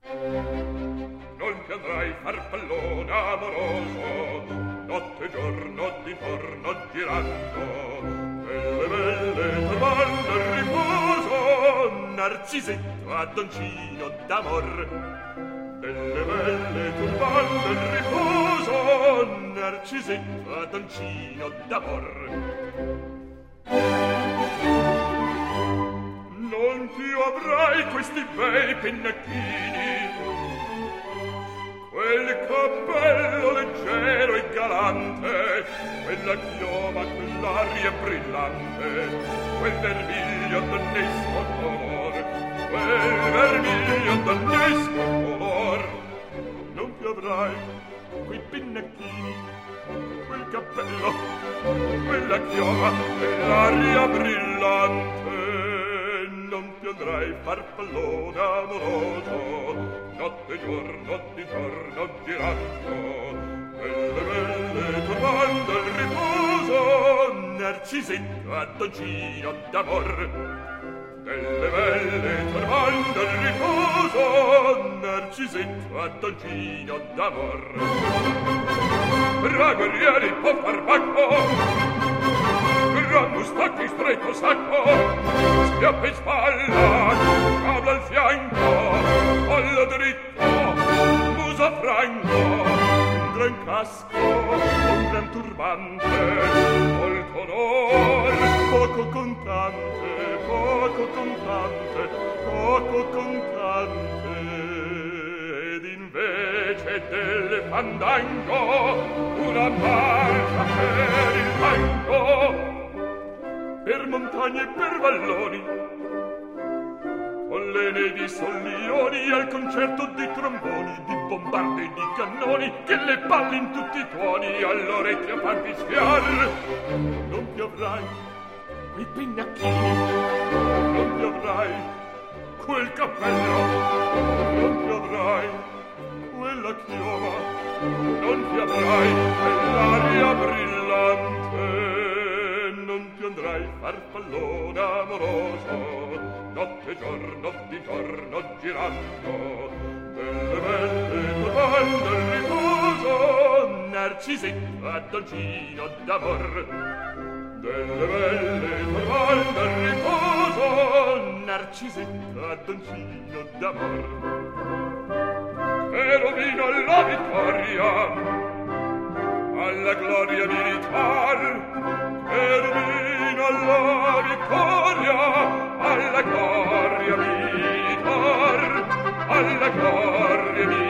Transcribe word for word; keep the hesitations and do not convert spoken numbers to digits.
Non ti andrai farfallone amoroso, notte e giorno d'intorno girando, quelle belle trovando il riposo, Narcisetto addoncino d'amor. Delle belle turbando il riposo, Narcisetto addoncino d'amor. Non più avrai questi bei pennacchini, quel cappello leggero e galante, quella chioma, quell'aria brillante, quel vermiglio donnesco color, quel vermiglio donnesco color. Non più avrai quei pennacchini, quel cappello, quella chioma, quell'aria brillante. Non più andrai farfallone amoroso, notte e giorno d'intorno girando, quelle belle turbando il riposo, Narcisetto addoncino d'amor. Delle belle turbando il riposo, Narcisetto addoncino d'amor. Tra guerrieri può far bacco, gran mustacchi stretto sacco, schiappa in spalla, cabla al fianco, collo dritto, muso franco, un gran casco, un gran turbante, molto onor, poco contante, poco contante, poco contante. Ed invece del fandango una marcia per il fango, per montagne e per valloni, con le nevi sollioni, al concerto di tromboni, di bombarde e di cannoni, che le palle in tutti i tuoni all'orecchio fan fischiar. Non più avrai quei pennacchini, non più avrai quel cappello, non più avrai quella chioma, non più avrai quell'aria brillante. Non ti andrai farfallone amoroso, notte e giorno d'intorno girando, delle belle trovando il riposo, Narcisetto addoncino d'amor. Delle belle trovando il riposo, Narcisetto addoncino d'amor. E rovino la vittoria alla gloria militar, termino la vittoria alla gloria militar, alla gloria militar.